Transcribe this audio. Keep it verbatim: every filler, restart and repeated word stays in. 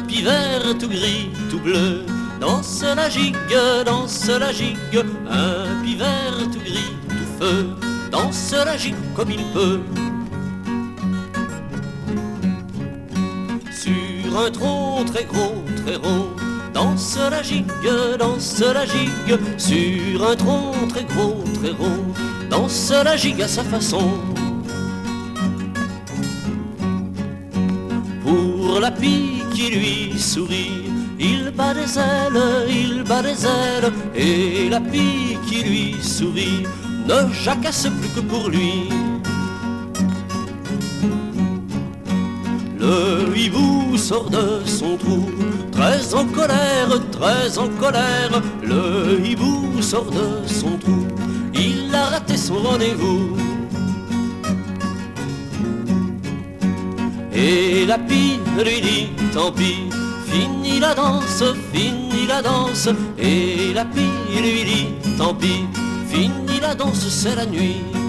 pivert tout gris, tout bleu, danse la gigue, danse la gigue. Un pivert tout gris, tout feu, danse la gigue comme il peut. Sur un tronc très gros, très rond, danse la gigue, danse la gigue. Sur un tronc très gros, très rond, danse la gigue à sa façon. Pour la pie qui lui sourit, il bat des ailes, il bat des ailes. Et la pie qui lui sourit ne jacasse plus que pour lui. Le hibou sort de son trou, très en colère, très en colère. Le hibou sort de son trou, il a raté son rendez-vous. Et la pie lui dit tant pis, fini la danse, fini la danse. Et la pie lui dit tant pis, fini la danse, c'est la nuit.